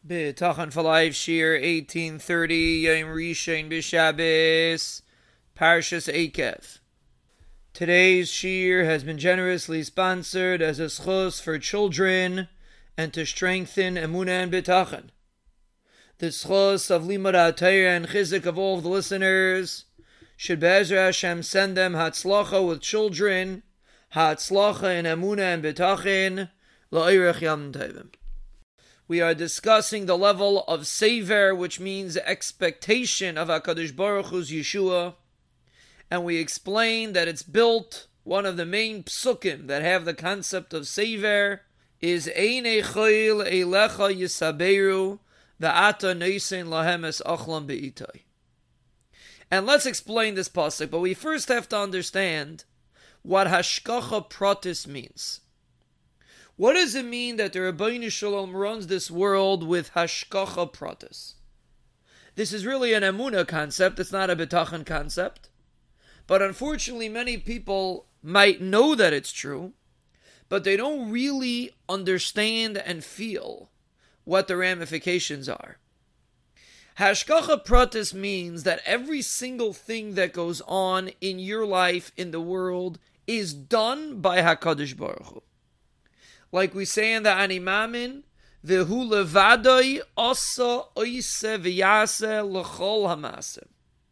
B'tachan for Life, Shir 1830, Yom Rishon B'Shabbos, Parshas Eikev. Today's Shir has been generously sponsored as a schos for children and to strengthen Emunah and B'tachan. The schos of Limud HaTorah and Chizik of all of the listeners should Be'ezra Hashem send them Hatzlacha with children, Hatzlacha in Emunah and B'tachan, La'irech Yam Tovim. We are discussing the level of sever, which means expectation of HaKadosh Baruch Hu's Yeshua. And we explained that it's built, one of the main psukim that have the concept of sever is Ein Echoil Eilecha Yisaberu V'ata Neisen Lahem Es Achlam Be'itai. And let's explain this pasuk, but we first have to understand what Hashkacha Pratis means. What does it mean that the Rabbeinu Shalom runs this world with Hashkacha Pratis? This is really an Emunah concept, it's not a B'tachan concept. But unfortunately, many people might know that it's true, but they don't really understand and feel what the ramifications are. Hashkacha Pratis means that every single thing that goes on in your life, in the world, is done by HaKadosh Baruch Hu. Like we say in the Ani Mamin, V'hu levadoi asa oise v'yase l'chol hamasem.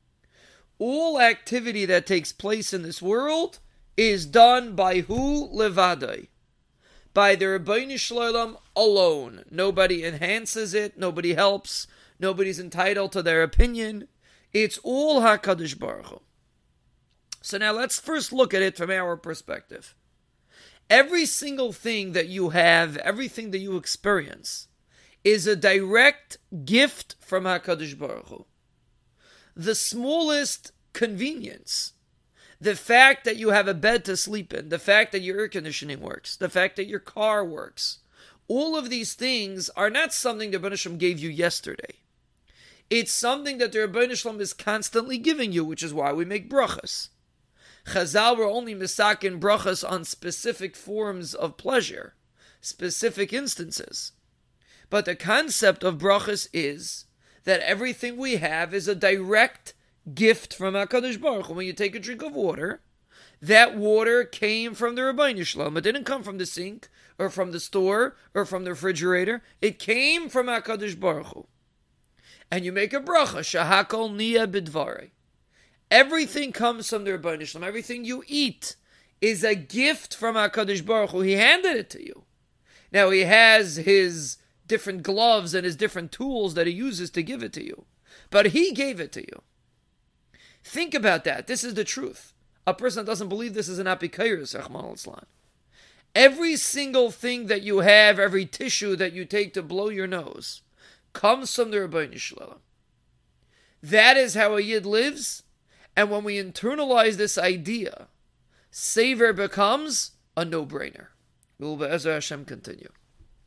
All activity that takes place in this world is done by who levadoi? By the Rabbeinu Shalom alone. Nobody enhances it, nobody helps, nobody's entitled to their opinion. It's all HaKadosh Baruch Hu. So now let's first look at it from our perspective. Every single thing that you have, everything that you experience, is a direct gift from HaKadosh Baruch Hu. The smallest convenience, the fact that you have a bed to sleep in, the fact that your air conditioning works, the fact that your car works, all of these things are not something the Rebbeinu Shalom gave you yesterday. It's something that the Rebbeinu Shalom is constantly giving you, which is why we make brachas. Chazal were only misakin brachas on specific forms of pleasure, specific instances. But the concept of brachas is that everything we have is a direct gift from HaKadosh Baruch Hu. When you take a drink of water, that water came from the Rabbeinu Shalom. It didn't come from the sink, or from the store, or from the refrigerator. It came from HaKadosh Baruch Hu. And you make a bracha, shahakol niya bidvarei. Everything comes from the Rebbeinu Shalom. Everything you eat is a gift from HaKadosh Baruch Hu. He handed it to you. Now he has his different gloves and his different tools that he uses to give it to you. But he gave it to you. Think about that. This is the truth. A person that doesn't believe this is an apikairos, Rachmana litzlan. Every single thing that you have, every tissue that you take to blow your nose, comes from the Rebbeinu Shalom. That is how a Yid lives. And when we internalize this idea, Sever becomes a no-brainer. We will Be'ezra Hashem continue.